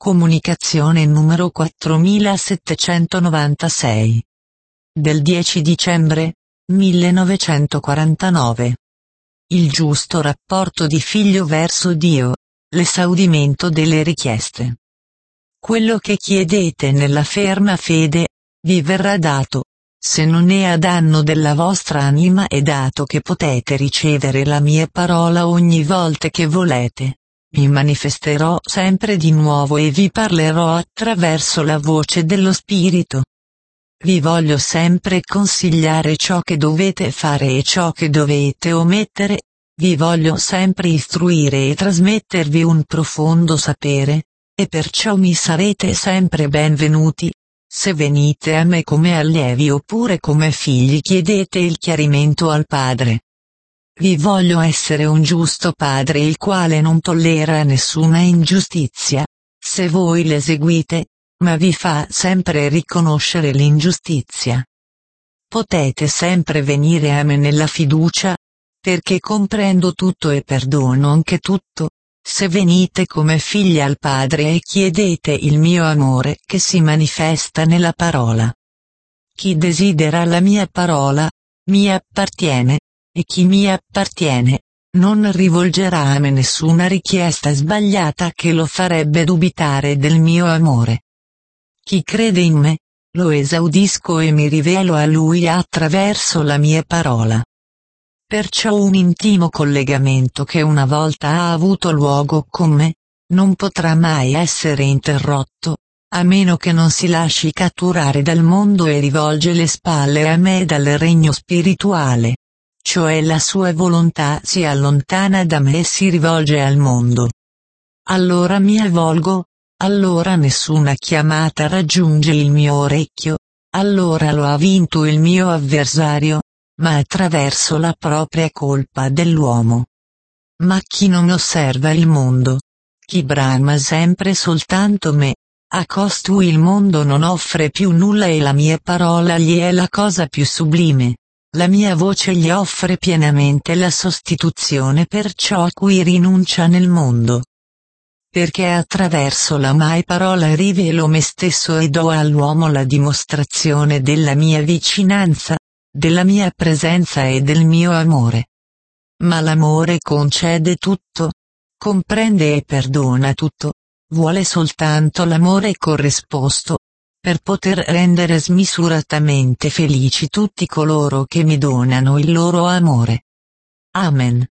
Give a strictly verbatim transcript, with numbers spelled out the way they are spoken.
Comunicazione numero quattromilasettecentonovantasei. Del dieci dicembre millenovecentoquarantanove. Il giusto rapporto di figlio verso Dio, l'esaudimento delle richieste. Quello che chiedete nella ferma fede, vi verrà dato, se non è a danno della vostra anima è dato che potete ricevere la mia parola ogni volta che volete. Mi manifesterò sempre di nuovo e vi parlerò attraverso la voce dello Spirito. Vi voglio sempre consigliare ciò che dovete fare e ciò che dovete omettere, vi voglio sempre istruire e trasmettervi un profondo sapere, e perciò mi sarete sempre benvenuti. Se venite a me come allievi oppure come figli chiedete il chiarimento al Padre. Vi voglio essere un giusto padre il quale non tollera nessuna ingiustizia, se voi l'eseguite, ma vi fa sempre riconoscere l'ingiustizia. Potete sempre venire a me nella fiducia, perché comprendo tutto e perdono anche tutto, se venite come figli al Padre e chiedete il mio amore che si manifesta nella parola. Chi desidera la mia parola, mi appartiene. E chi mi appartiene, non rivolgerà a me nessuna richiesta sbagliata che lo farebbe dubitare del mio amore. Chi crede in me, lo esaudisco e mi rivelo a lui attraverso la mia parola. Perciò un intimo collegamento che una volta ha avuto luogo con me, non potrà mai essere interrotto, a meno che non si lasci catturare dal mondo e rivolge le spalle a me dal regno spirituale. Cioè la sua volontà si allontana da me e si rivolge al mondo. Allora mi avvolgo, allora nessuna chiamata raggiunge il mio orecchio, allora lo ha vinto il mio avversario, ma attraverso la propria colpa dell'uomo. Ma chi non osserva il mondo, chi brama sempre soltanto me, a costui il mondo non offre più nulla e la mia parola gli è la cosa più sublime. La mia voce gli offre pienamente la sostituzione per ciò a cui rinuncia nel mondo. Perché attraverso la mia parola rivelo me stesso e do all'uomo la dimostrazione della mia vicinanza, della mia presenza e del mio amore. Ma l'amore concede tutto, comprende e perdona tutto, vuole soltanto l'amore corrisposto, per poter rendere smisuratamente felici tutti coloro che mi donano il loro amore. Amen.